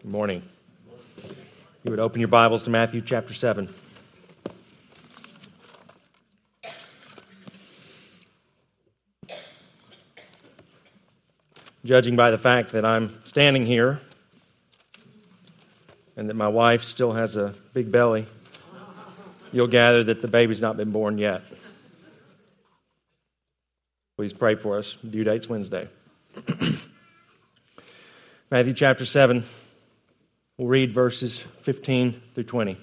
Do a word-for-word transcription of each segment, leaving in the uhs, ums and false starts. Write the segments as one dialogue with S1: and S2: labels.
S1: Good morning. You would open your Bibles to Matthew chapter seven. Judging by the fact that I'm standing here and that my wife still has a big belly, you'll gather that the baby's not been born yet. Please pray for us. Due date's Wednesday. Matthew chapter seven. We'll read verses fifteen through twenty.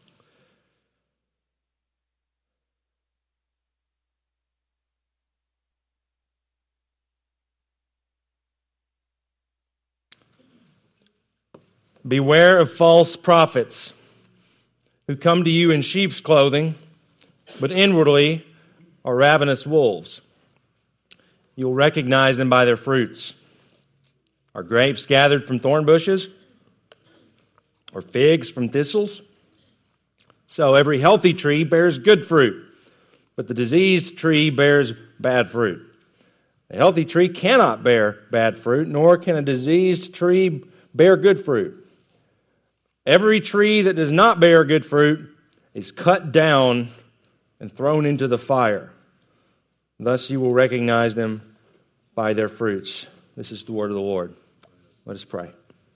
S1: Beware of false prophets who come to you in sheep's clothing, but inwardly are ravenous wolves. You'll recognize them by their fruits. Are grapes gathered from thorn bushes, or figs from thistles? So every healthy tree bears good fruit, but the diseased tree bears bad fruit. A healthy tree cannot bear bad fruit, nor can a diseased tree bear good fruit. Every tree that does not bear good fruit is cut down and thrown into the fire. Thus you will recognize them by their fruits. This is the word of the Lord. Let us pray.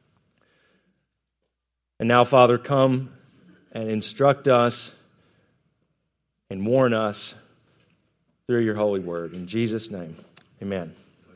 S1: And now, Father, come and instruct us and warn us through your holy word. In Jesus' name, amen.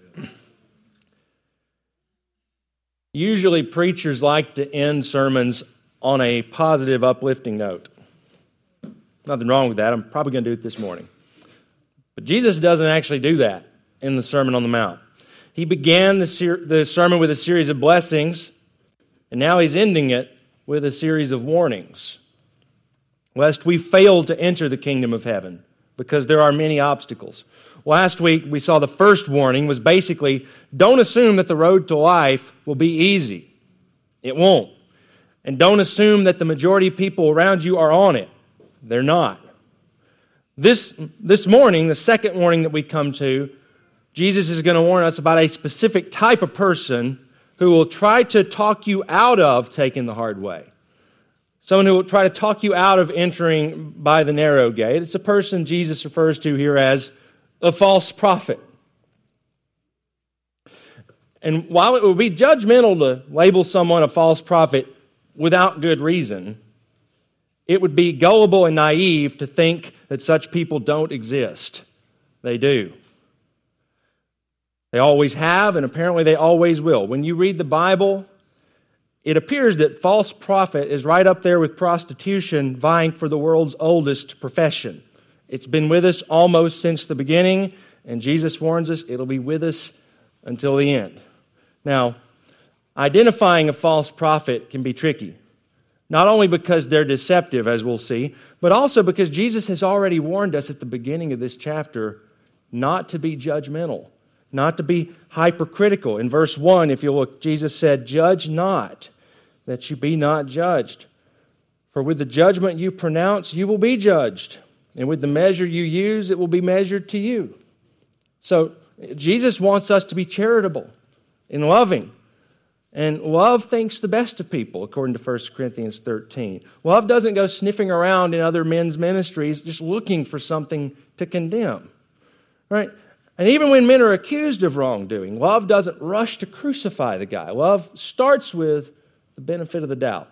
S1: Usually preachers like to end sermons on a positive, uplifting note. Nothing wrong with that. I'm probably going to do it this morning. But Jesus doesn't actually do that in the Sermon on the Mount. He began the, ser- the sermon with a series of blessings, and now he's ending it with a series of warnings, lest we fail to enter the kingdom of heaven, because there are many obstacles. Last week, we saw the first warning was basically, don't assume that the road to life will be easy. It won't. And don't assume that the majority of people around you are on it. They're not. This, this morning, the second warning that we come to, Jesus is going to warn us about a specific type of person who will try to talk you out of taking the hard way. Someone who will try to talk you out of entering by the narrow gate. It's a person Jesus refers to here as a false prophet. And while it would be judgmental to label someone a false prophet without good reason, it would be gullible and naive to think that such people don't exist. They do. They always have, and apparently they always will. When you read the Bible, it appears that false prophet is right up there with prostitution, vying for the world's oldest profession. It's been with us almost since the beginning, and Jesus warns us it'll be with us until the end. Now, identifying a false prophet can be tricky, not only because they're deceptive, as we'll see, but also because Jesus has already warned us at the beginning of this chapter not to be judgmental, not to be hypercritical. In verse one, if you look, Jesus said, "Judge not, that you be not judged. For with the judgment you pronounce, you will be judged. And with the measure you use, it will be measured to you." So Jesus wants us to be charitable and loving. And love thinks the best of people, according to First Corinthians thirteen. Love doesn't go sniffing around in other men's ministries just looking for something to condemn. Right? And even when men are accused of wrongdoing, love doesn't rush to crucify the guy. Love starts with the benefit of the doubt.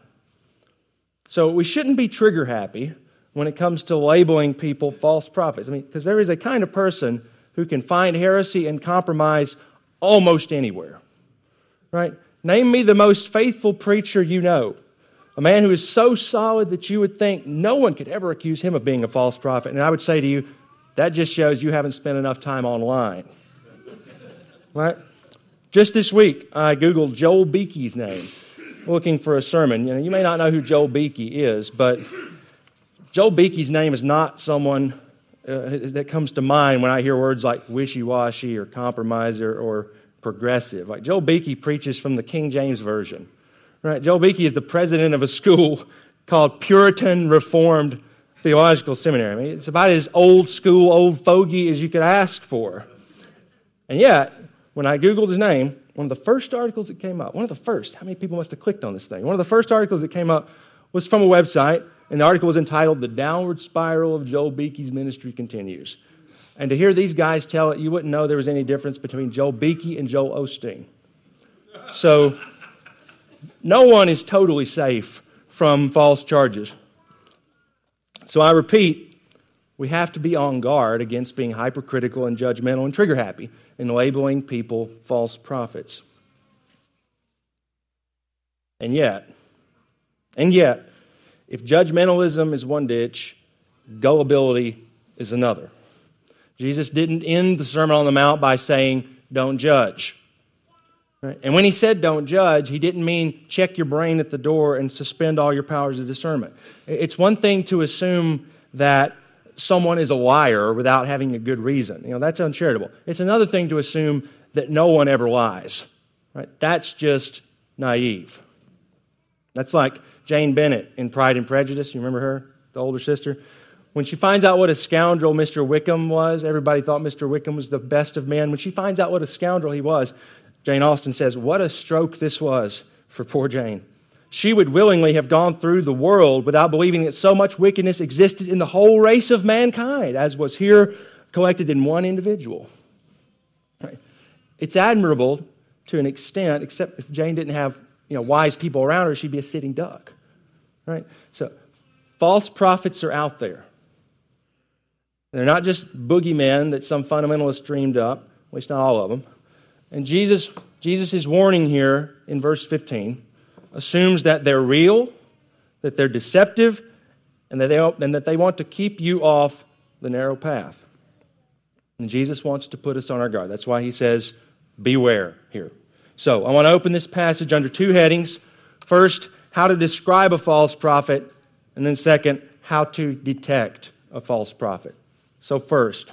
S1: So we shouldn't be trigger happy when it comes to labeling people false prophets. I mean, because there is a kind of person who can find heresy and compromise almost anywhere. Right? Name me the most faithful preacher you know. A man who is so solid that you would think no one could ever accuse him of being a false prophet. And I would say to you, that just shows you haven't spent enough time online. Right? Just this week, I Googled Joel Beeke's name, looking for a sermon. You know, you may not know who Joel Beeke is, but Joel Beeke's name is not someone uh, that comes to mind when I hear words like wishy-washy or compromiser or progressive. Like Joel Beeke preaches from the King James Version. Right? Joel Beeke is the president of a school called Puritan Reformed Theological Seminary. I mean, it's about as old school, old fogey as you could ask for. And yet, when I Googled his name, one of the first articles that came up, one of the first, how many people must have clicked on this thing? One of the first articles that came up was from a website, and the article was entitled, "The Downward Spiral of Joel Beeke's Ministry Continues." And to hear these guys tell it, you wouldn't know there was any difference between Joel Beeke and Joel Osteen. So, no one is totally safe from false charges. So I repeat, we have to be on guard against being hypercritical and judgmental and trigger-happy in labeling people false prophets. And yet, and yet, if judgmentalism is one ditch, gullibility is another. Jesus didn't end the Sermon on the Mount by saying, don't judge. Right? And when he said don't judge, he didn't mean check your brain at the door and suspend all your powers of discernment. It's one thing to assume that someone is a liar without having a good reason. You know, that's uncharitable. It's another thing to assume that no one ever lies. Right? That's just naive. That's like Jane Bennett in Pride and Prejudice. You remember her, the older sister? When she finds out what a scoundrel Mister Wickham was, everybody thought Mister Wickham was the best of men. When she finds out what a scoundrel he was, Jane Austen says, what a stroke this was for poor Jane. She would willingly have gone through the world without believing that so much wickedness existed in the whole race of mankind, as was here collected in one individual. Right? It's admirable to an extent, except if Jane didn't have you know, wise people around her, she'd be a sitting duck. Right? So, false prophets are out there. They're not just boogeymen that some fundamentalist dreamed up, at least not all of them. And Jesus, Jesus' warning here in verse fifteen assumes that they're real, that they're deceptive, and that they, and that they want to keep you off the narrow path. And Jesus wants to put us on our guard. That's why he says, beware here. So, I want to open this passage under two headings. First, how to describe a false prophet, and then second, how to detect a false prophet. So first,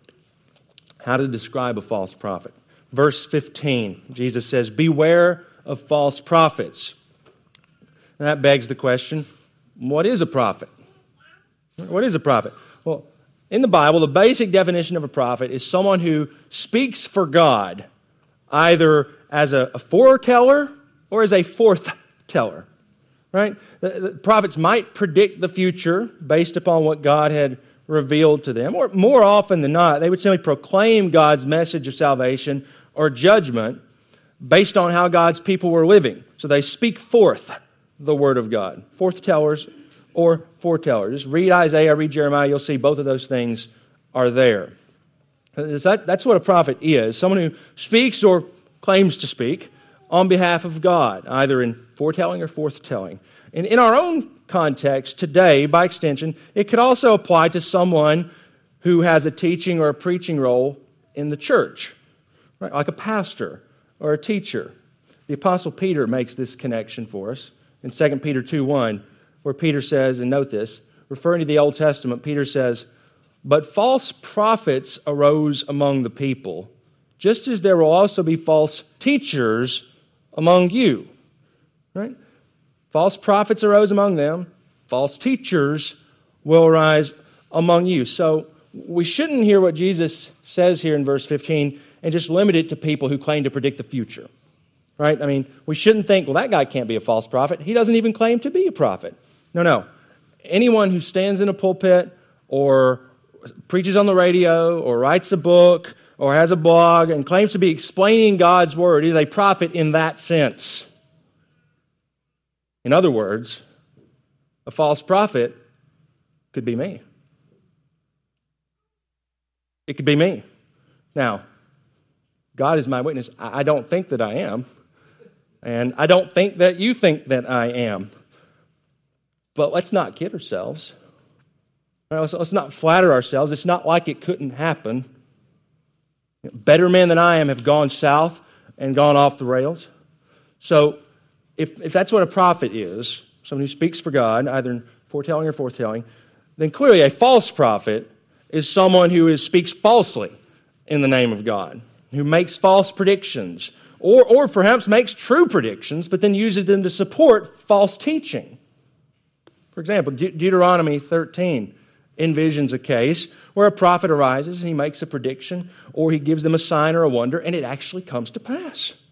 S1: how to describe a false prophet. Verse fifteen, Jesus says, beware of false prophets. And that begs the question, what is a prophet? What is a prophet? Well, in the Bible, the basic definition of a prophet is someone who speaks for God, either as a, a foreteller or as a forth-teller. Right? The, the prophets might predict the future based upon what God had revealed to them, or more often than not, they would simply proclaim God's message of salvation or judgment based on how God's people were living. So they speak forth the word of God. Forth-tellers or foretellers. Just read Isaiah, read Jeremiah, you'll see both of those things are there. That's what a prophet is. Someone who speaks or claims to speak on behalf of God, either in foretelling or forthtelling. And in our own context today, by extension, it could also apply to someone who has a teaching or a preaching role in the church, right? Like a pastor or a teacher. The Apostle Peter makes this connection for us in Second Peter two one, where Peter says, and note this, referring to the Old Testament, Peter says, but false prophets arose among the people, just as there will also be false teachers among you. Right? False prophets arose among them. False teachers will arise among you. So we shouldn't hear what Jesus says here in verse fifteen and just limit it to people who claim to predict the future. Right? I mean, we shouldn't think, well, that guy can't be a false prophet. He doesn't even claim to be a prophet. No, no. Anyone who stands in a pulpit or preaches on the radio or writes a book or has a blog and claims to be explaining God's word is a prophet in that sense. In other words, a false prophet could be me. It could be me. Now, God is my witness. I don't think that I am. And I don't think that you think that I am. But let's not kid ourselves. Let's, let's not flatter ourselves. It's not like it couldn't happen. Better men than I am have gone south and gone off the rails. So if, if that's what a prophet is, someone who speaks for God, either in foretelling or forthtelling, then clearly a false prophet is someone who is, speaks falsely in the name of God, who makes false predictions, or, or perhaps makes true predictions, but then uses them to support false teaching. For example, De- Deuteronomy thirteen envisions a case where a prophet arises and he makes a prediction, or he gives them a sign or a wonder, and it actually comes to pass.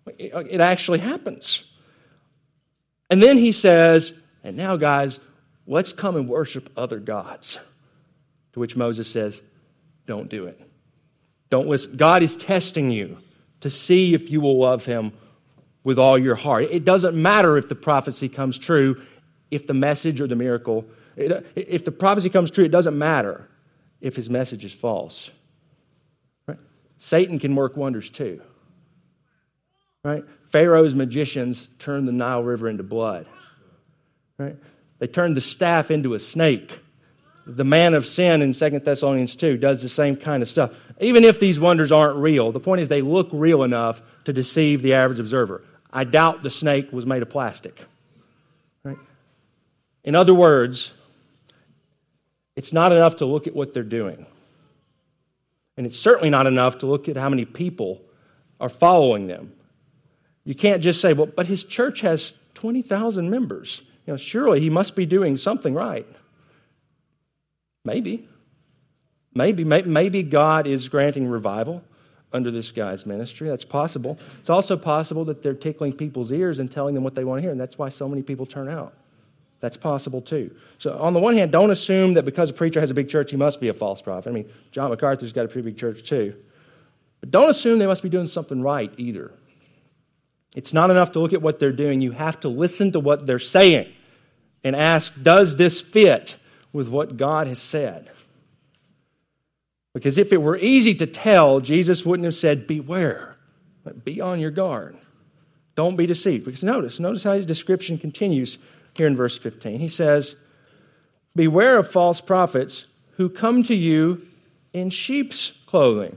S1: It, it actually happens. And then he says, and now guys, let's come and worship other gods. To which Moses says, don't do it. Don't listen. God is testing you to see if you will love him with all your heart. It doesn't matter if the prophecy comes true, if the message or the miracle, if the prophecy comes true, it doesn't matter if his message is false. Right? Satan can work wonders too. Right? Pharaoh's magicians turned the Nile River into blood. Right? They turned the staff into a snake. The man of sin in Second Thessalonians two does the same kind of stuff. Even if these wonders aren't real, the point is they look real enough to deceive the average observer. I doubt the snake was made of plastic. Right? In other words, it's not enough to look at what they're doing. And it's certainly not enough to look at how many people are following them. You can't just say, well, but his church has twenty thousand members. You know, surely he must be doing something right. Maybe. Maybe. Maybe God is granting revival under this guy's ministry. That's possible. It's also possible that they're tickling people's ears and telling them what they want to hear, and that's why so many people turn out. That's possible too. So on the one hand, don't assume that because a preacher has a big church, he must be a false prophet. I mean, John MacArthur's got a pretty big church too. But don't assume they must be doing something right either. It's not enough to look at what they're doing. You have to listen to what they're saying and ask, does this fit with what God has said? Because if it were easy to tell, Jesus wouldn't have said, beware, be on your guard. Don't be deceived. Because notice, notice how his description continues here in verse fifteen. He says, beware of false prophets who come to you in sheep's clothing.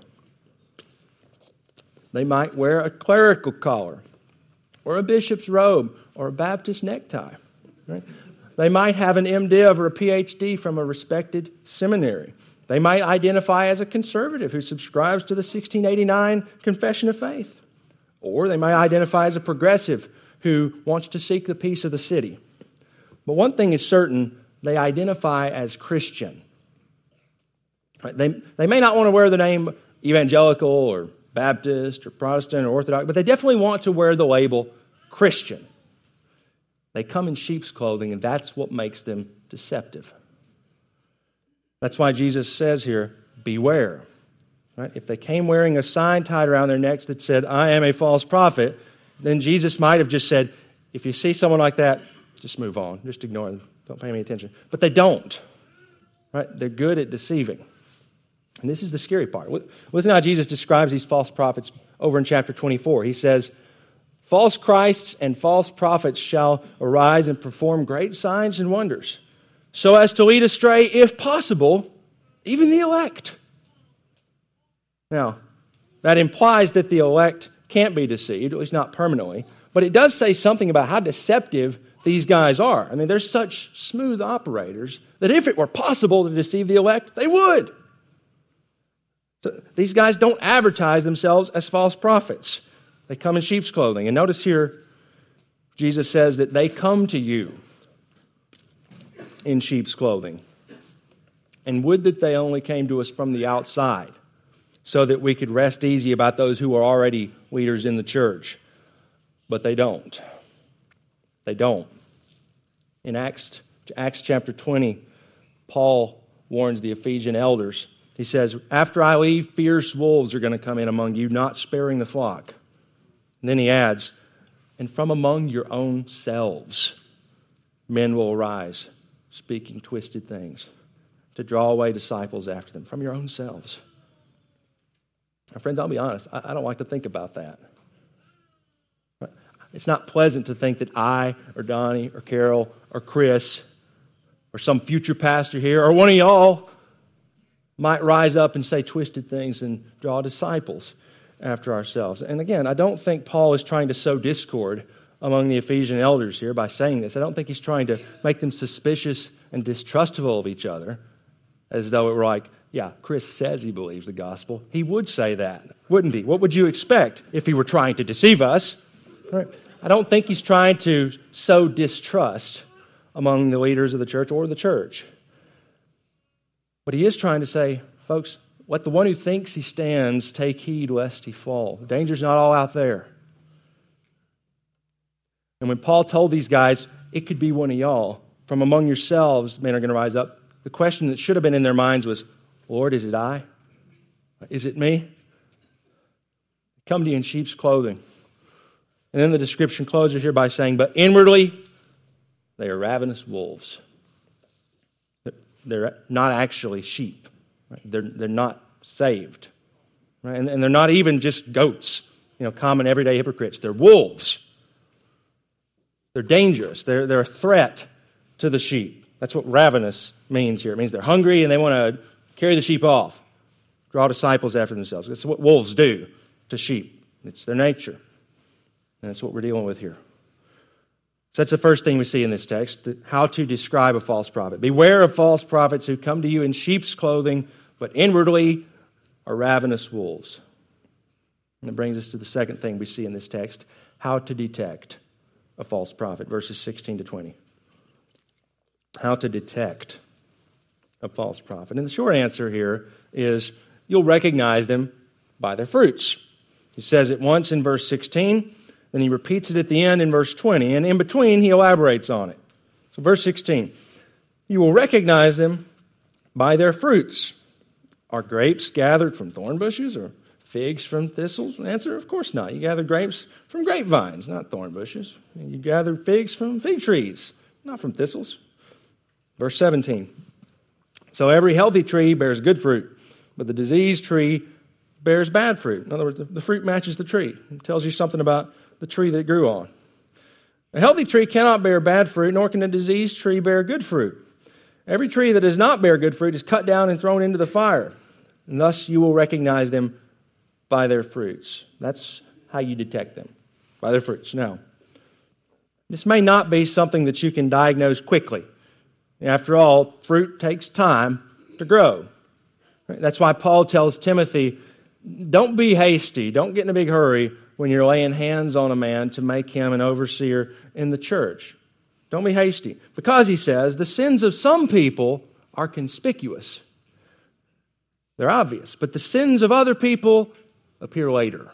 S1: They might wear a clerical collar or a bishop's robe or a Baptist necktie. Right? They might have an M Div or a P H D from a respected seminary. They might identify as a conservative who subscribes to the sixteen eighty-nine Confession of Faith. Or they might identify as a progressive who wants to seek the peace of the city. But one thing is certain, they identify as Christian. They, they may not want to wear the name evangelical or Baptist or Protestant or Orthodox, but they definitely want to wear the label Christian. They come in sheep's clothing, and that's what makes them deceptive. That's why Jesus says here, beware. Right? If they came wearing a sign tied around their necks that said, I am a false prophet, then Jesus might have just said, if you see someone like that, just move on. Just ignore them. Don't pay any attention. But they don't. Right? They're good at deceiving. And this is the scary part. Listen how Jesus describes these false prophets over in chapter twenty-four. He says, false Christs and false prophets shall arise and perform great signs and wonders, so as to lead astray, if possible, even the elect. Now, that implies that the elect can't be deceived, at least not permanently, but it does say something about how deceptive these guys are. I mean, they're such smooth operators that if it were possible to deceive the elect, they would. So these guys don't advertise themselves as false prophets. They come in sheep's clothing. And notice here, Jesus says that they come to you in sheep's clothing. And would that they only came to us from the outside so that we could rest easy about those who are already leaders in the church. But they don't. They don't. In Acts, Acts chapter twenty, Paul warns the Ephesian elders. He says, after I leave, fierce wolves are going to come in among you, not sparing the flock. And then he adds, and from among your own selves, men will arise, speaking twisted things, to draw away disciples after them. From your own selves. Now, friends, I'll be honest, I, I don't like to think about that. It's not pleasant to think that I, or Donnie, or Carol, or Chris, or some future pastor here, or one of y'all might rise up and say twisted things and draw disciples after ourselves. And again, I don't think Paul is trying to sow discord among the Ephesian elders here by saying this. I don't think he's trying to make them suspicious and distrustful of each other, as though it were like, yeah, Chris says he believes the gospel. He would say that, wouldn't he? What would you expect if he were trying to deceive us? Right. I don't think he's trying to sow distrust among the leaders of the church or the church. But he is trying to say, folks, let the one who thinks he stands take heed lest he fall. The danger's not all out there. And when Paul told these guys, it could be one of y'all, from among yourselves, men are going to rise up, the question that should have been in their minds was, Lord, is it I? Is it me? Come to you in sheep's clothing. And then the description closes here by saying, but inwardly, they are ravenous wolves. They're not actually sheep. Right? They're, they're not saved. Right? And, and they're not even just goats, you know, common everyday hypocrites. They're wolves. They're dangerous. They're, they're a threat to the sheep. That's what ravenous means here. It means they're hungry and they want to carry the sheep off, draw disciples after themselves. That's what wolves do to sheep. It's their nature. And that's what we're dealing with here. So that's the first thing we see in this text, how to describe a false prophet. Beware of false prophets who come to you in sheep's clothing, but inwardly are ravenous wolves. And that brings us to the second thing we see in this text, how to detect a false prophet, verses sixteen to twenty. How to detect a false prophet. And the short answer here is you'll recognize them by their fruits. He says it once in verse sixteen, then he repeats it at the end in verse twenty, and in between he elaborates on it. So verse sixteen, you will recognize them by their fruits. Are grapes gathered from thorn bushes or figs from thistles? The answer, of course not. You gather grapes from grapevines, not thorn bushes. You gather figs from fig trees, not from thistles. Verse seventeen, so every healthy tree bears good fruit, but the diseased tree bears bad fruit. In other words, the fruit matches the tree. It tells you something about the tree that it grew on. A healthy tree cannot bear bad fruit, nor can a diseased tree bear good fruit. Every tree that does not bear good fruit is cut down and thrown into the fire, and thus you will recognize them by their fruits. That's how you detect them, by their fruits. Now, this may not be something that you can diagnose quickly. After all, fruit takes time to grow. That's why Paul tells Timothy, don't be hasty, don't get in a big hurry when you're laying hands on a man to make him an overseer in the church. Don't be hasty. Because, he says, the sins of some people are conspicuous. They're obvious. But the sins of other people appear later.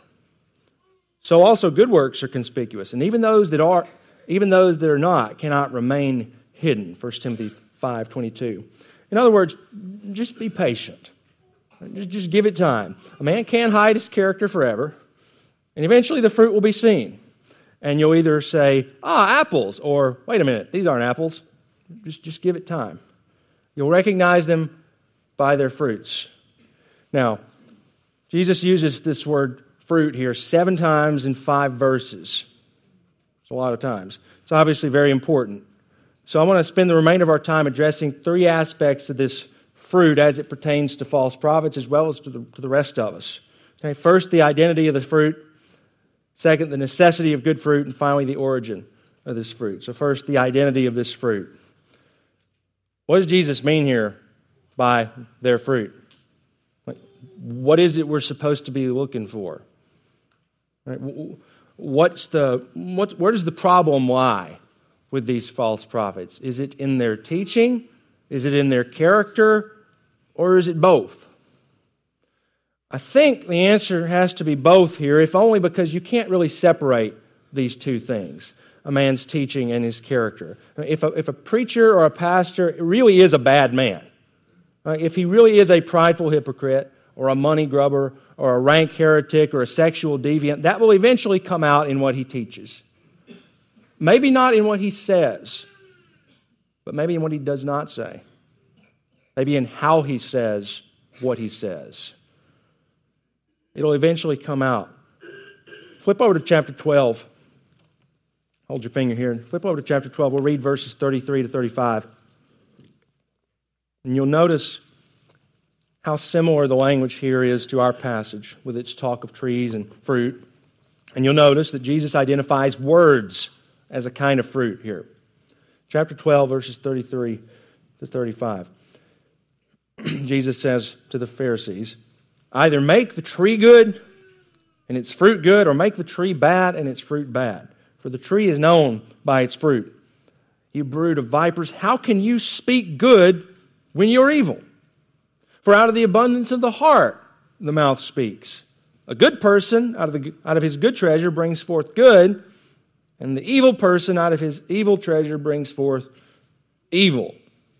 S1: So also good works are conspicuous. And even those that are, even those that are not cannot remain hidden. First Timothy five twenty-two. In other words, just be patient. Just, just give it time. A man can't hide his character forever. And eventually the fruit will be seen. And you'll either say, ah, apples, or wait a minute, these aren't apples. Just, just give it time. You'll recognize them by their fruits. Now, Jesus uses this word fruit here seven times in five verses. It's a lot of times. It's obviously very important. So I want to spend the remainder of our time addressing three aspects of this fruit as it pertains to false prophets as well as to the, to the rest of us. Okay, first, the identity of the fruit. Second, the necessity of good fruit. And finally, the origin of this fruit. So first, the identity of this fruit. What does Jesus mean here by their fruit? What is it we're supposed to be looking for? Right? What's the, what, where does the problem lie with these false prophets? Is it in their teaching? Is it in their character? Or is it both? I think the answer has to be both here, if only because you can't really separate these two things, a man's teaching and his character. If a, if a preacher or a pastor really is a bad man, right? If he really is a prideful hypocrite or a money grubber or a rank heretic or a sexual deviant, that will eventually come out in what he teaches. Maybe not in what he says, but maybe in what he does not say. Maybe in how he says what he says. It'll eventually come out. Flip over to chapter twelve. Hold your finger here. Flip over to chapter twelve. We'll read verses thirty-three to thirty-five. And you'll notice how similar the language here is to our passage with its talk of trees and fruit. And you'll notice that Jesus identifies words as a kind of fruit here. Chapter twelve, verses thirty-three to thirty-five. Jesus says to the Pharisees, either make the tree good and its fruit good, or make the tree bad and its fruit bad. For the tree is known by its fruit. You brood of vipers, how can you speak good when you're evil? For out of the abundance of the heart the mouth speaks. A good person out of, the, out of his good treasure brings forth good, And the evil person out of his evil treasure brings forth evil.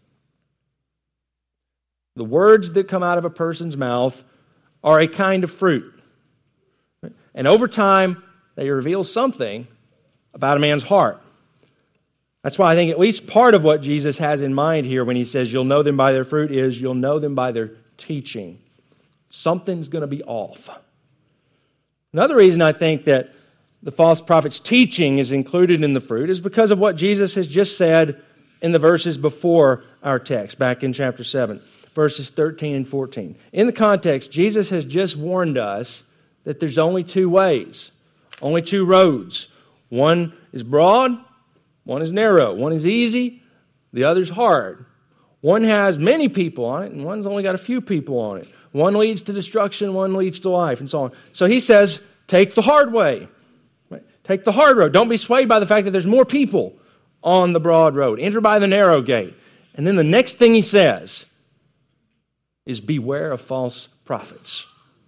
S1: The words that come out of a person's mouth are a kind of fruit. And over time, they reveal something about a man's heart. That's why I think at least part of what Jesus has in mind here when he says you'll know them by their fruit is you'll know them by their teaching. Something's going to be off. Another reason I think that the false prophet's teaching is included in the fruit is because of what Jesus has just said in the verses before our text, back in chapter seven, verses thirteen and fourteen. In the context, Jesus has just warned us that there's only two ways, only two roads. One is broad, one is narrow. One is easy, the other's hard. One has many people on it, and one's only got a few people on it. One leads to destruction, one leads to life, and so on. So he says, take the hard way. Right? Take the hard road. Don't be swayed by the fact that there's more people on the broad road. Enter by the narrow gate. And then the next thing he says is beware of false prophets.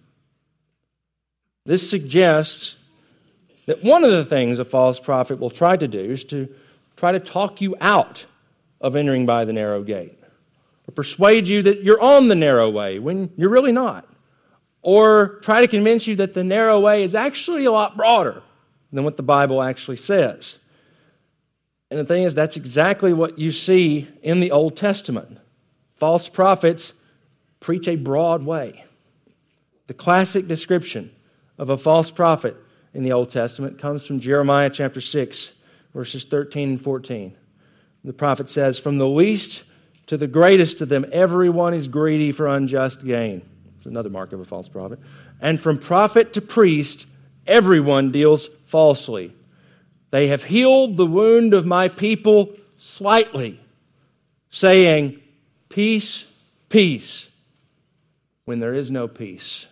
S1: This suggests that one of the things a false prophet will try to do is to try to talk you out of entering by the narrow gate, or persuade you that you're on the narrow way when you're really not, or try to convince you that the narrow way is actually a lot broader than what the Bible actually says. And the thing is, that's exactly what you see in the Old Testament. False prophets preach a broad way. The classic description of a false prophet in the Old Testament comes from Jeremiah chapter six, verses thirteen and fourteen. The prophet says, from the least to the greatest of them, everyone is greedy for unjust gain. It's another mark of a false prophet. And from prophet to priest, everyone deals falsely. They have healed the wound of my people slightly, saying, peace, peace, when there is no peace.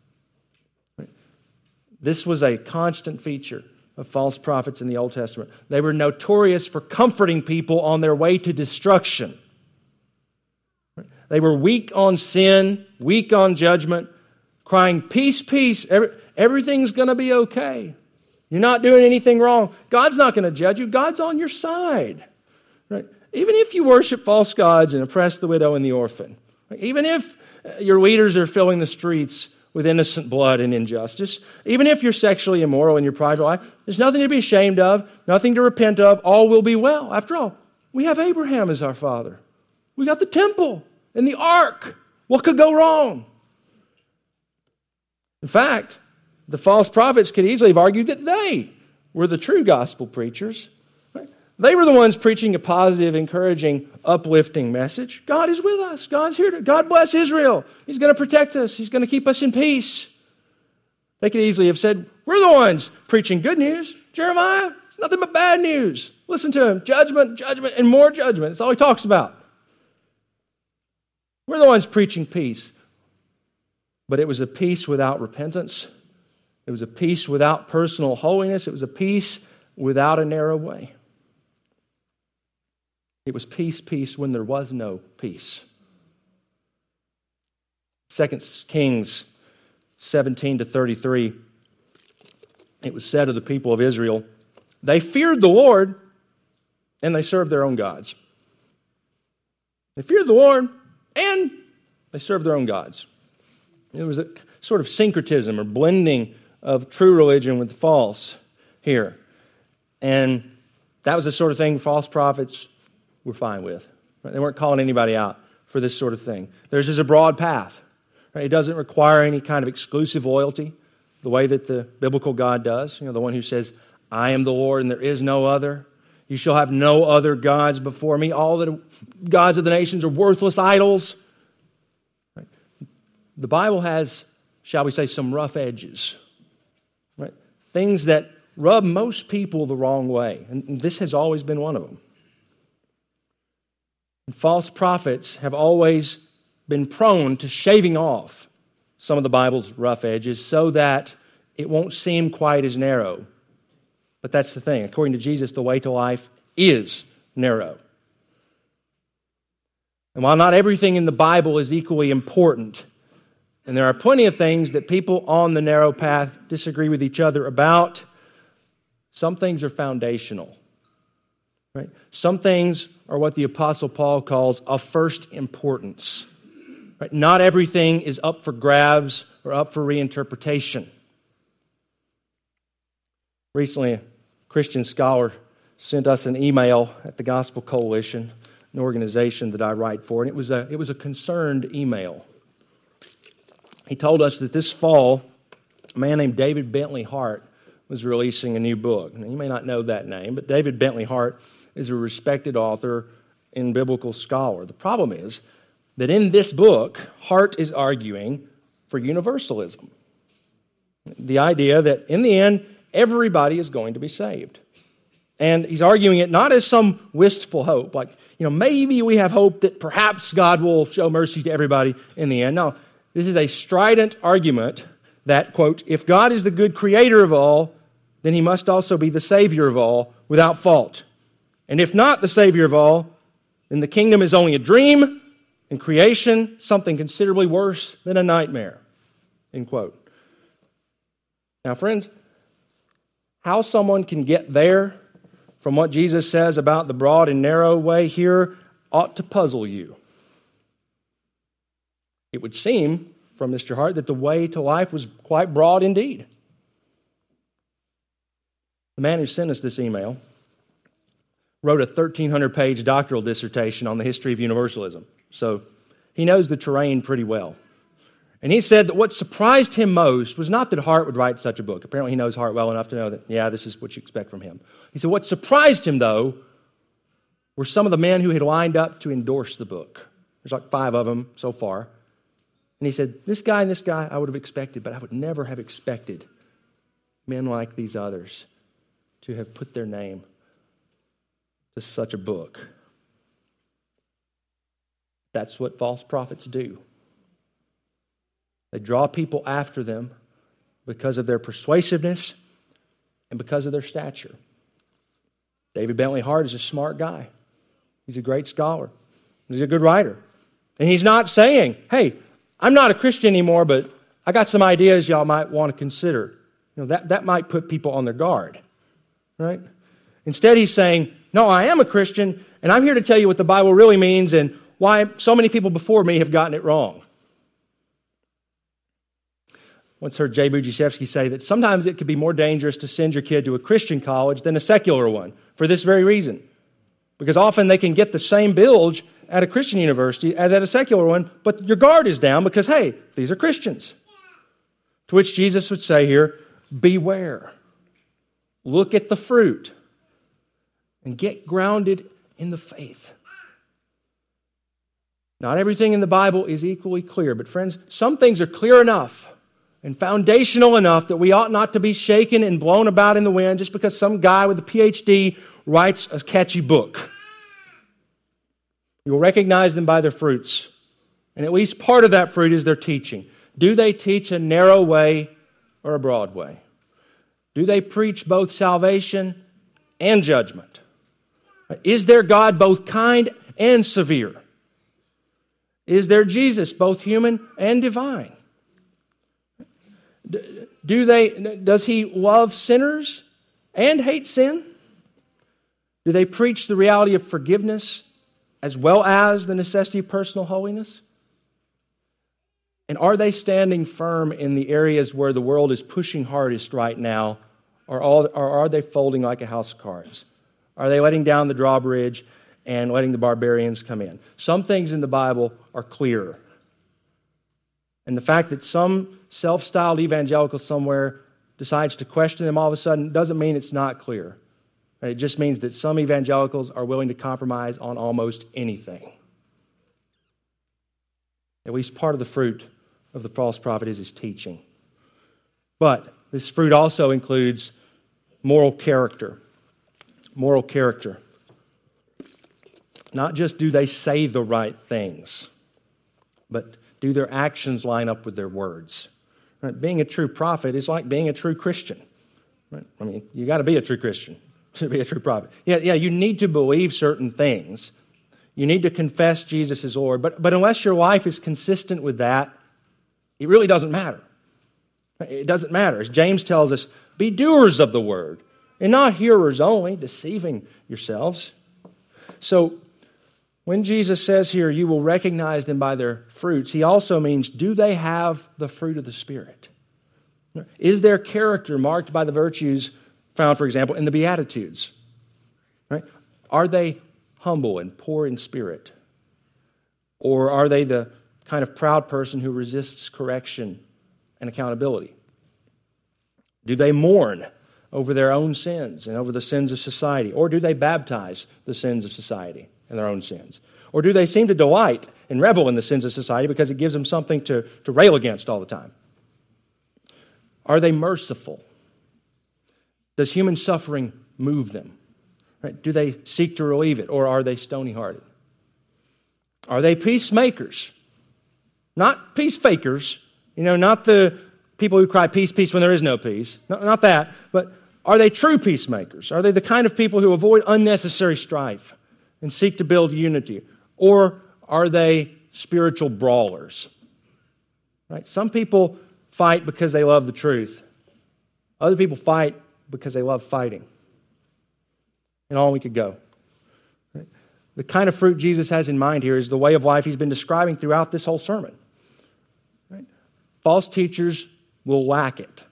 S1: This was a constant feature of false prophets in the Old Testament. They were notorious for comforting people on their way to destruction. They were weak on sin, weak on judgment, crying, peace, peace, every, everything's going to be okay. You're not doing anything wrong. God's not going to judge you. God's on your side. Right? Even if you worship false gods and oppress the widow and the orphan, right? Even if your leaders are filling the streets with innocent blood and injustice, even if you're sexually immoral in your private life, there's nothing to be ashamed of, nothing to repent of, all will be well. After all, we have Abraham as our father. We got the temple and the ark. What could go wrong? In fact, the false prophets could easily have argued that they were the true gospel preachers. Right? They were the ones preaching a positive, encouraging, uplifting message. God is with us. God's here. To, God bless Israel. He's going to protect us. He's going to keep us in peace. They could easily have said, we're the ones preaching good news. Jeremiah, it's nothing but bad news. Listen to him. Judgment, judgment, and more judgment. That's all he talks about. We're the ones preaching peace. But it was a peace without repentance. It was a peace without personal holiness. It was a peace without a narrow way. It was peace, peace when there was no peace. Second Kings seventeen to thirty-three, it was said of the people of Israel, they feared the Lord and they served their own gods. They feared the Lord and they served their own gods. It was a sort of syncretism or blending of true religion with false here. And that was the sort of thing false prophets were fine with. Right? They weren't calling anybody out for this sort of thing. There's just a broad path. Right? It doesn't require any kind of exclusive loyalty the way that the biblical God does. You know, the one who says, I am the Lord and there is no other. You shall have no other gods before me. All the gods of the nations are worthless idols. Right? The Bible has, shall we say, some rough edges. Right? Things that rub most people the wrong way. And this has always been one of them. And false prophets have always been prone to shaving off some of the Bible's rough edges so that it won't seem quite as narrow. But that's the thing. According to Jesus, the way to life is narrow. And while not everything in the Bible is equally important, and there are plenty of things that people on the narrow path disagree with each other about, Some things are foundational. Right? Some things are what the Apostle Paul calls of first importance. Right? Not everything is up for grabs or up for reinterpretation. Recently, a Christian scholar sent us an email at the Gospel Coalition, an organization that I write for, and it was a, it was a concerned email. He told us that this fall, a man named David Bentley Hart was releasing a new book. Now, you may not know that name, but David Bentley Hart is a respected author and biblical scholar. The problem is that in this book, Hart is arguing for universalism. The idea that in the end, everybody is going to be saved. And he's arguing it not as some wistful hope, like, you know, maybe we have hope that perhaps God will show mercy to everybody in the end. No, this is a strident argument that, quote, if God is the good creator of all, then he must also be the Savior of all without fault. And if not the Savior of all, then the kingdom is only a dream, and creation something considerably worse than a nightmare, end quote. Now, friends, how someone can get there from what Jesus says about the broad and narrow way here ought to puzzle you. It would seem from Mister Hart that the way to life was quite broad indeed. The man who sent us this email wrote a thirteen hundred page doctoral dissertation on the history of universalism. So he knows the terrain pretty well. And he said that what surprised him most was not that Hart would write such a book. Apparently he knows Hart well enough to know that, yeah, this is what you expect from him. He said what surprised him, though, were some of the men who had lined up to endorse the book. There's like five of them so far. And he said, this guy and this guy I would have expected, but I would never have expected men like these others to have put their name to such a book. That's what false prophets do. They draw people after them because of their persuasiveness and because of their stature. David Bentley Hart is a smart guy. He's a great scholar. He's a good writer. And he's not saying, hey, I'm not a Christian anymore, but I got some ideas y'all might want to consider. You know, that, that might put people on their guard. Right? Instead, he's saying, no, I am a Christian, and I'm here to tell you what the Bible really means and why so many people before me have gotten it wrong. Once heard Jay Budziszewski say that sometimes it could be more dangerous to send your kid to a Christian college than a secular one for this very reason. Because often they can get the same bilge at a Christian university as at a secular one, but your guard is down because, hey, these are Christians. To which Jesus would say here, beware. Look at the fruit and get grounded in the faith. Not everything in the Bible is equally clear, but friends, some things are clear enough and foundational enough that we ought not to be shaken and blown about in the wind just because some guy with a P H D writes a catchy book. You'll recognize them by their fruits. And at least part of that fruit is their teaching. Do they teach a narrow way or a broad way? Do they preach both salvation and judgment? Is their God both kind and severe? Is their Jesus both human and divine? Do they, does he love sinners and hate sin? Do they preach the reality of forgiveness as well as the necessity of personal holiness? And are they standing firm in the areas where the world is pushing hardest right now, or, all, or are they folding like a house of cards? Are they letting down the drawbridge and letting the barbarians come in? Some things in the Bible are clear. And the fact that some self-styled evangelical somewhere decides to question them all of a sudden doesn't mean it's not clear. It just means that some evangelicals are willing to compromise on almost anything. At least part of the fruit of the false prophet is his teaching. But this fruit also includes moral character. Moral character. Not just do they say the right things, but do their actions line up with their words? Right? Being a true prophet is like being a true Christian. Right? I mean, you got to be a true Christian to be a true prophet. Yeah, yeah, you need to believe certain things. You need to confess Jesus as Lord. But, but unless your life is consistent with that, it really doesn't matter. It doesn't matter. As James tells us, be doers of the word and not hearers only, deceiving yourselves. So, when Jesus says here, you will recognize them by their fruits, he also means, do they have the fruit of the Spirit? Is their character marked by the virtues found, for example, in the Beatitudes? Right? Are they humble and poor in spirit? Or are they the kind of proud person who resists correction and accountability? Do they mourn over their own sins and over the sins of society? Or do they baptize the sins of society and their own sins? Or do they seem to delight and revel in the sins of society because it gives them something to, to rail against all the time? Are they merciful? Does human suffering move them? Right? Do they seek to relieve it, or are they stony-hearted? Are they peacemakers? Not peace fakers, you know, not the people who cry peace, peace when there is no peace. Not, not that, but are they true peacemakers? Are they the kind of people who avoid unnecessary strife and seek to build unity? Or are they spiritual brawlers? Right? Some people fight because they love the truth. Other people fight because they love fighting. And on we could go. Right? The kind of fruit Jesus has in mind here is the way of life he's been describing throughout this whole sermon. Right? False teachers will lack it.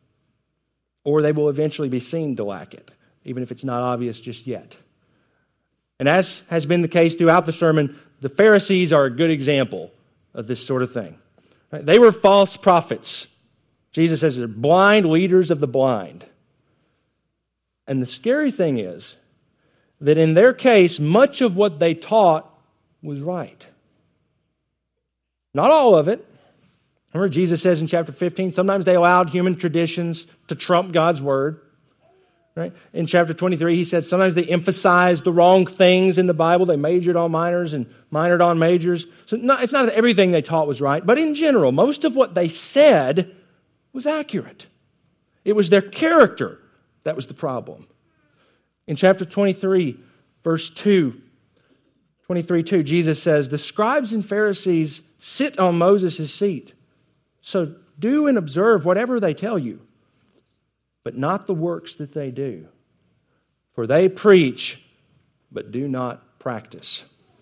S1: Or they will eventually be seen to lack it, even if it's not obvious just yet. And as has been the case throughout the sermon, the Pharisees are a good example of this sort of thing. Right? They were false prophets. Jesus says they're blind leaders of the blind. And the scary thing is that in their case, much of what they taught was right. Not all of it. Remember, Jesus says in chapter fifteen, sometimes they allowed human traditions to trump God's word. Right? In chapter twenty-three, he said sometimes they emphasized the wrong things in the Bible. They majored on minors and minored on majors. So not, it's not that everything they taught was right, but in general, most of what they said was accurate. It was their character that was the problem. In chapter twenty-three, verse two, twenty-three two, Jesus says, the scribes and Pharisees sit on Moses' seat. So do and observe whatever they tell you, but not the works that they do. For they preach, but do not practice.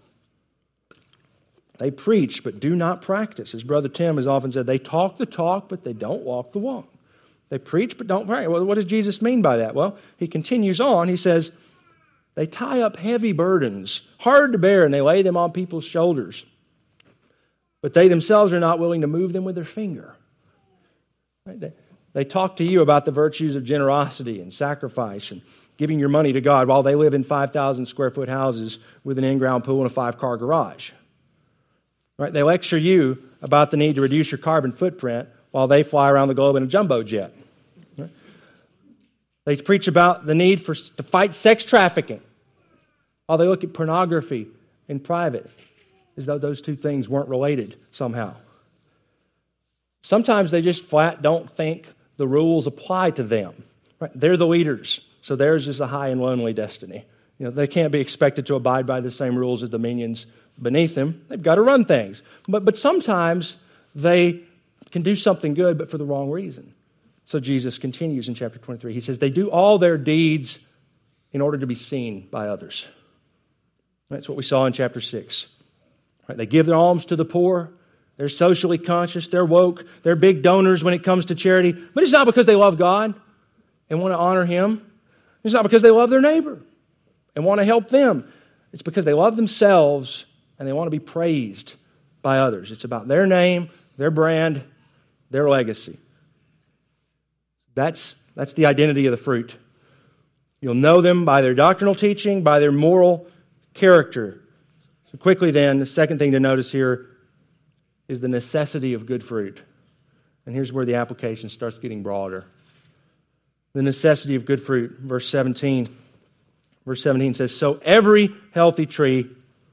S1: They preach, but do not practice. As Brother Tim has often said, they talk the talk, but they don't walk the walk. They preach, but don't practice. Well, what does Jesus mean by that? Well, he continues on. He says, they tie up heavy burdens, hard to bear, and they lay them on people's shoulders. But they themselves are not willing to move them with their finger. Right? They, they talk to you about the virtues of generosity and sacrifice and giving your money to God while they live in five thousand square foot houses with an in-ground pool and a five-car garage. Right? They lecture you about the need to reduce your carbon footprint while they fly around the globe in a jumbo jet. Right? They preach about the need for to fight sex trafficking while they look at pornography in private, as though those two things weren't related somehow. Sometimes they just flat don't think the rules apply to them. Right? They're the leaders, so theirs is a high and lonely destiny. You know, they can't be expected to abide by the same rules as the minions beneath them. They've got to run things. But, but sometimes they can do something good, but for the wrong reason. So Jesus continues in chapter twenty-three. He says, they do all their deeds in order to be seen by others. That's what we saw in chapter six. Right? They give their alms to the poor. They're socially conscious. They're woke. They're big donors when it comes to charity. But it's not because they love God and want to honor Him. It's not because they love their neighbor and want to help them. It's because they love themselves and they want to be praised by others. It's about their name, their brand, their legacy. That's, that's the identity of the fruit. You'll know them by their doctrinal teaching, by their moral character. So quickly then, the second thing to notice here is the necessity of good fruit. And here's where the application starts getting broader. The necessity of good fruit. Verse seventeen. Verse seventeen says, so every healthy tree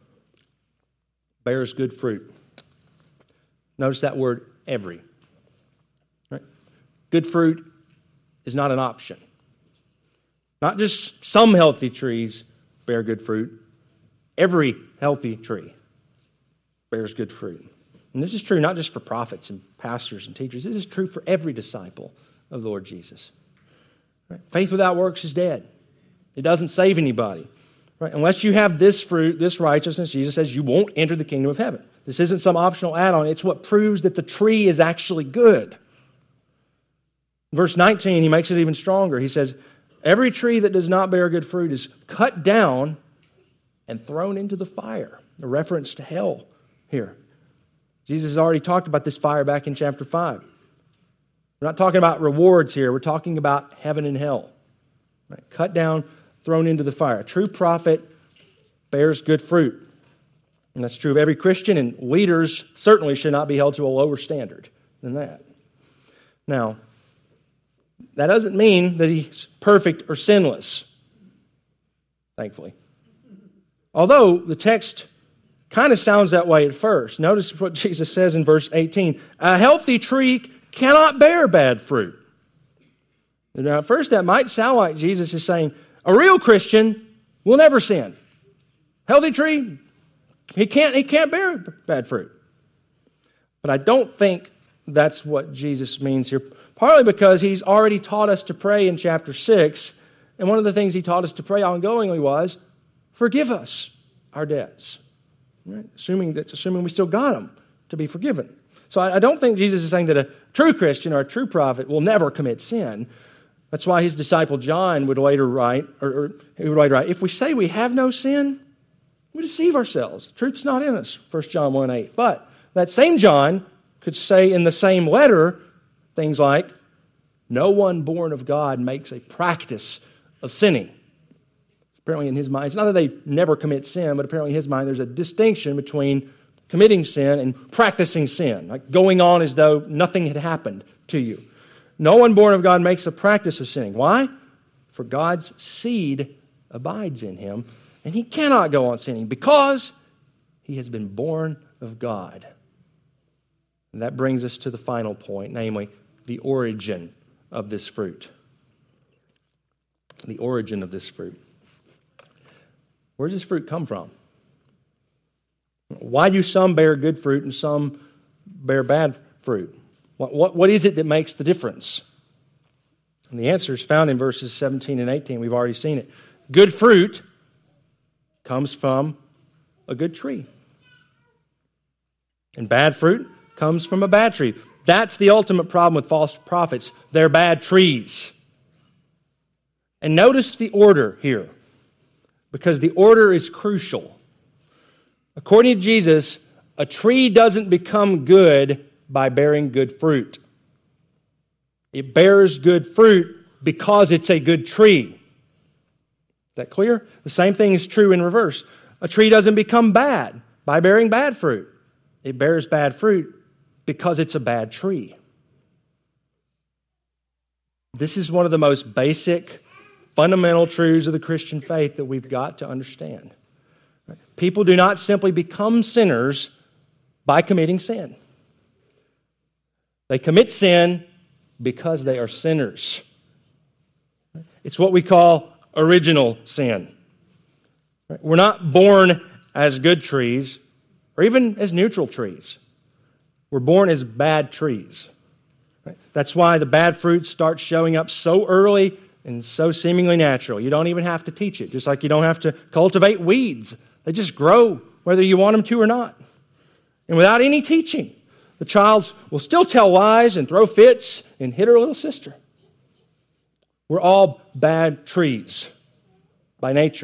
S1: bears good fruit. Notice that word, every. Right? Good fruit is not an option. Not just some healthy trees bear good fruit. Every healthy tree bears good fruit. And this is true not just for prophets and pastors and teachers. This is true for every disciple of the Lord Jesus. Right? Faith without works is dead. It doesn't save anybody. Right? Unless you have this fruit, this righteousness, Jesus says you won't enter the kingdom of heaven. This isn't some optional add-on. It's what proves that the tree is actually good. Verse nineteen, he makes it even stronger. He says, every tree that does not bear good fruit is cut down and thrown into the fire. A reference to hell here. Jesus has already talked about this fire back in chapter five. We're not talking about rewards here. We're talking about heaven and hell. Right? Cut down, thrown into the fire. A true prophet bears good fruit. And that's true of every Christian, and leaders certainly should not be held to a lower standard than that. Now, that doesn't mean that he's perfect or sinless, thankfully. Although the text kind of sounds that way at first. Notice what Jesus says in verse eighteen. A healthy tree cannot bear bad fruit. Now, at first that might sound like Jesus is saying, a real Christian will never sin. Healthy tree, he can't, he can't bear bad fruit. But I don't think that's what Jesus means here. Partly because he's already taught us to pray in chapter six, and one of the things he taught us to pray ongoingly was, forgive us our debts. Right? Assuming that's assuming we still got them to be forgiven. So I, I don't think Jesus is saying that a true Christian or a true prophet will never commit sin. That's why his disciple John would later write, or, or he would later write, if we say we have no sin, we deceive ourselves. The truth's not in us, First John one eight. But that same John could say in the same letter things like, no one born of God makes a practice of sinning. Apparently in his mind, it's not that they never commit sin, but apparently in his mind there's a distinction between committing sin and practicing sin, like going on as though nothing had happened to you. No one born of God makes a practice of sinning. Why? For God's seed abides in him, and he cannot go on sinning because he has been born of God. And that brings us to the final point, namely the origin of this fruit. The origin of this fruit. Where does this fruit come from? Why do some bear good fruit and some bear bad fruit? What, what, what is it that makes the difference? And the answer is found in verses seventeen and eighteen. We've already seen it. Good fruit comes from a good tree. And bad fruit comes from a bad tree. That's the ultimate problem with false prophets. They're bad trees. And notice the order here, because the order is crucial. According to Jesus, a tree doesn't become good by bearing good fruit. It bears good fruit because it's a good tree. Is that clear? The same thing is true in reverse. A tree doesn't become bad by bearing bad fruit. It bears bad fruit because it's a bad tree. This is one of the most basic, fundamental truths of the Christian faith that we've got to understand. People do not simply become sinners by committing sin. They commit sin because they are sinners. It's what we call original sin. We're not born as good trees or even as neutral trees. We're born as bad trees. That's why the bad fruit starts showing up so early and so seemingly natural. You don't even have to teach it, just like you don't have to cultivate weeds. They just grow whether you want them to or not. And without any teaching, the child will still tell lies and throw fits and hit her little sister. We're all bad trees by nature.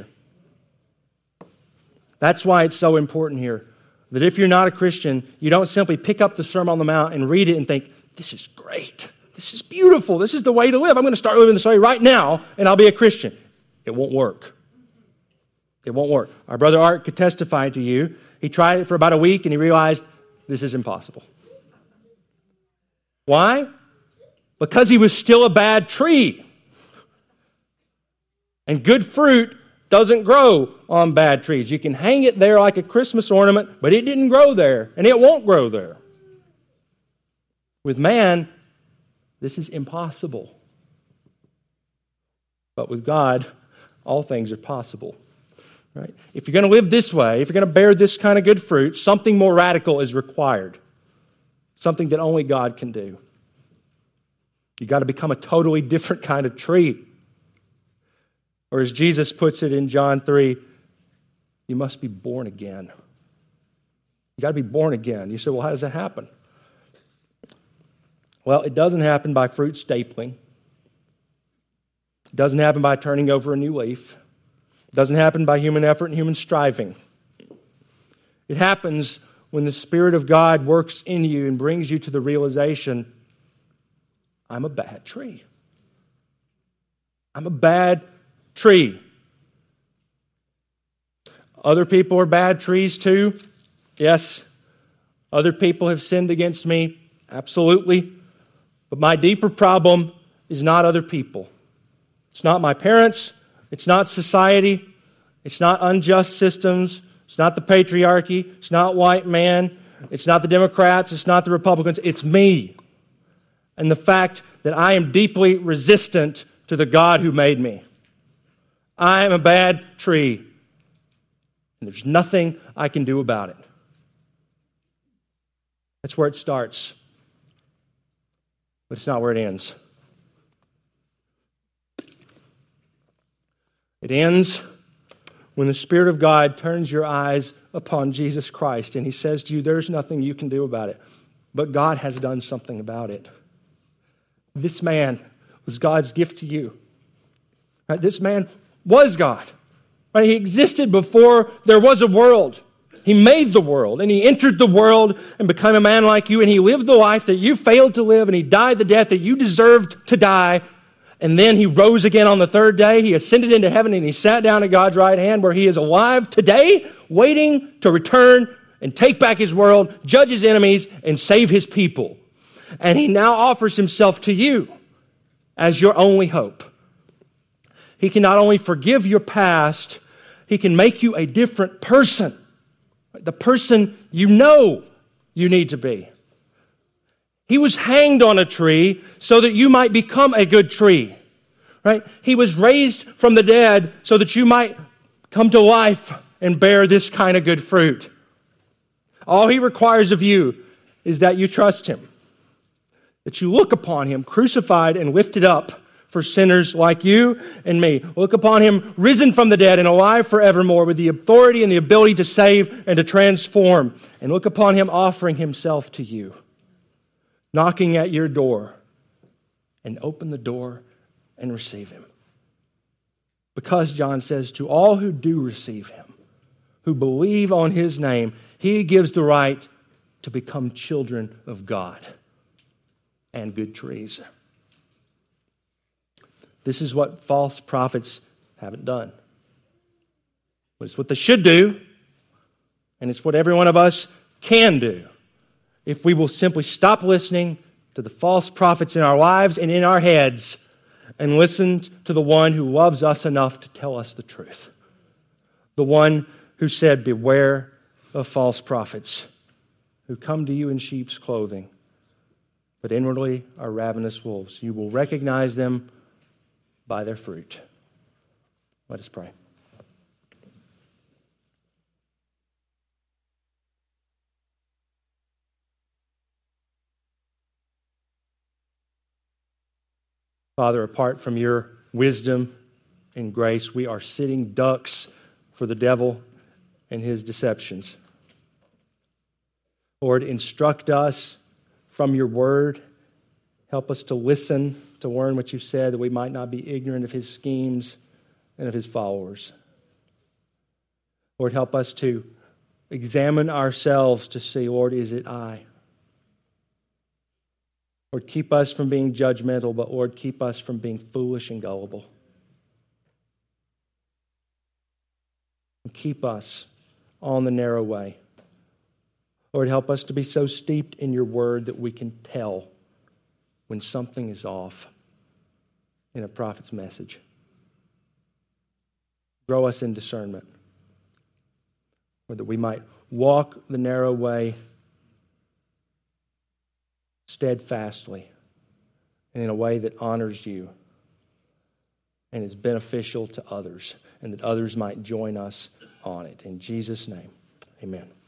S1: That's why it's so important here that if you're not a Christian, you don't simply pick up the Sermon on the Mount and read it and think, this is great. This is beautiful. This is the way to live. I'm going to start living this way right now and I'll be a Christian. It won't work. It won't work. Our brother Art could testify to you. He tried it for about a week and he realized this is impossible. Why? Because he was still a bad tree. And good fruit doesn't grow on bad trees. You can hang it there like a Christmas ornament, but it didn't grow there, and it won't grow there. With man, this is impossible. But with God, all things are possible. Right? If you're going to live this way, if you're going to bear this kind of good fruit, something more radical is required. Something that only God can do. You've got to become a totally different kind of tree Or as Jesus puts it in John three, you must be born again. You got to be born again. You say, well, how does that happen? Well, it doesn't happen by fruit stapling. It doesn't happen by turning over a new leaf. It doesn't happen by human effort and human striving. It happens when the Spirit of God works in you and brings you to the realization, I'm a bad tree. I'm a bad tree. Other people are bad trees too. Yes, other people have sinned against me. Absolutely. But my deeper problem is not other people. It's not my parents. It's not society. It's not unjust systems. It's not the patriarchy. It's not white man. It's not the Democrats. It's not the Republicans. It's me. And the fact that I am deeply resistant to the God who made me. I am a bad tree. And there's nothing I can do about it. That's where it starts. But it's not where it ends. It ends when the Spirit of God turns your eyes upon Jesus Christ and He says to you, there's nothing you can do about it. But God has done something about it. This man was God's gift to you. Right? This man was God. Right? He existed before there was a world. He made the world, and He entered the world and became a man like you, and He lived the life that you failed to live, and He died the death that you deserved to die. And then He rose again on the third day. He ascended into heaven and He sat down at God's right hand where He is alive today, waiting to return and take back His world, judge His enemies, and save His people. And He now offers Himself to you as your only hope. He can not only forgive your past, He can make you a different person. The person you know you need to be. He was hanged on a tree so that you might become a good tree. Right? He was raised from the dead so that you might come to life and bear this kind of good fruit. All He requires of you is that you trust Him. That you look upon Him crucified and lifted up for sinners like you and me. Look upon Him risen from the dead and alive forevermore with the authority and the ability to save and to transform. And look upon Him offering Himself to you. Knocking at your door, and open the door and receive Him. Because John says, to all who do receive Him, who believe on His name, He gives the right to become children of God and good trees. This is what false prophets haven't done. But it's what they should do, and it's what every one of us can do. If we will simply stop listening to the false prophets in our lives and in our heads and listen to the one who loves us enough to tell us the truth. The one who said, beware of false prophets who come to you in sheep's clothing, but inwardly are ravenous wolves. You will recognize them by their fruit. Let us pray. Father, apart from your wisdom and grace, we are sitting ducks for the devil and his deceptions. Lord, instruct us from your word. Help us to listen, to learn what you've said, that we might not be ignorant of his schemes and of his followers. Lord, help us to examine ourselves to see, Lord, is it I? Lord, keep us from being judgmental, but Lord, keep us from being foolish and gullible. And keep us on the narrow way. Lord, help us to be so steeped in your word that we can tell when something is off in a prophet's message. Grow us in discernment, Lord, that we might walk the narrow way steadfastly and in a way that honors you and is beneficial to others, and that others might join us on it. In Jesus' name, amen.